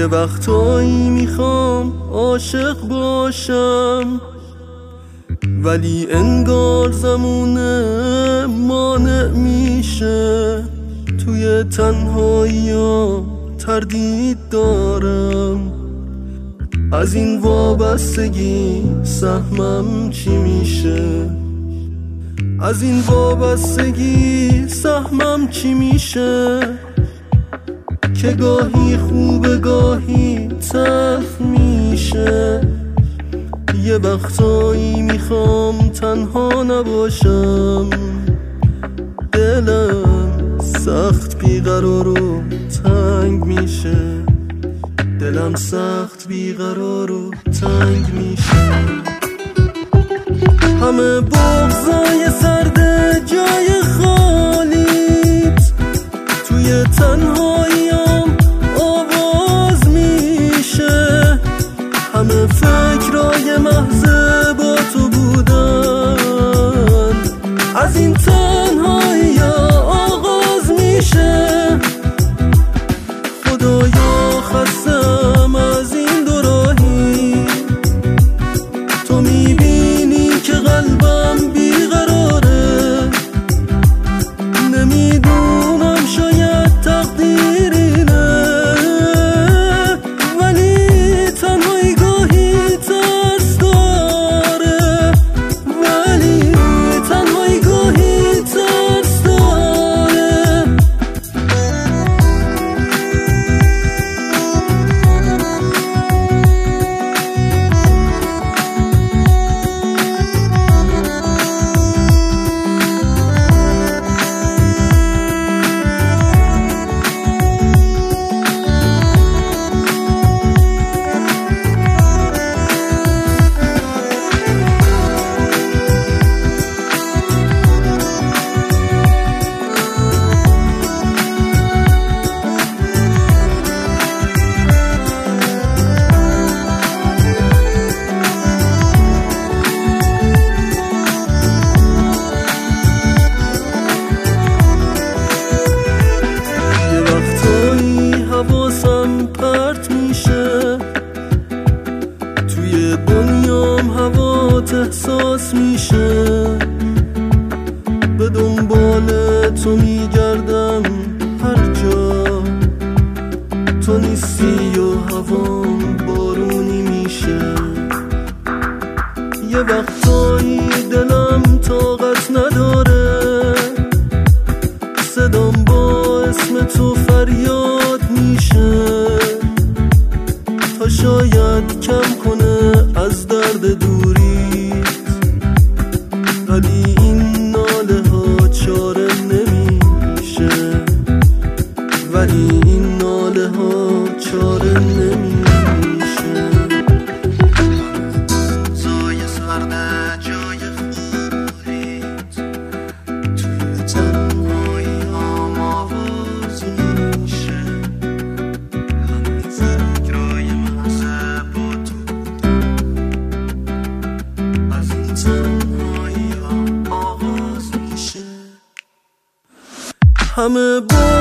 یه وقتایی میخوام عاشق باشم، ولی انگار زمونه مانع میشه. توی تنهایی‌ام تردید دارم، از این وابستگی سهمم چی میشه؟ از این وابستگی سهمم چی میشه؟ که گاهی خوبه گاهی تلخ میشه. یه وقتایی میخوام تنها نباشم، دلم سخت بیقرار و تنگ میشه. دلم سخت بیقرار و تنگ میشه. همه بغضای سرده جای خالیت، توی تنهاییام آواز میشه. همه فکرای محض با تو بودن، از این تنهایی آغاز میشه. خدایا خستم از این دو راهی، تو میبینی که قلبم بیقراره. نمیدونم شاید تقدیرینه، ولی تنهایی گاهی ترس داره. ولی تنهایی گاهی ترس داره. حواسم پرت میشه، توی دنیام هوات احساس میشه. به دنبال تو میگردم هر جا، تو نیستی و هوام بارونی میشه. یه وقتایی دلم طاقت نداره، صدام با اسم تو فریاد میشه. تا شاید کم کنه از درد دوریت، ولی این ناله ها چاره نمیشه. ولی این ناله ها چاره نمیشه. زای سرده جای خالیت، توی تنهایی هم آواز میشه. همه فکرای محضه با تو بودن، از این تنهایی هم آغاز میشه. همه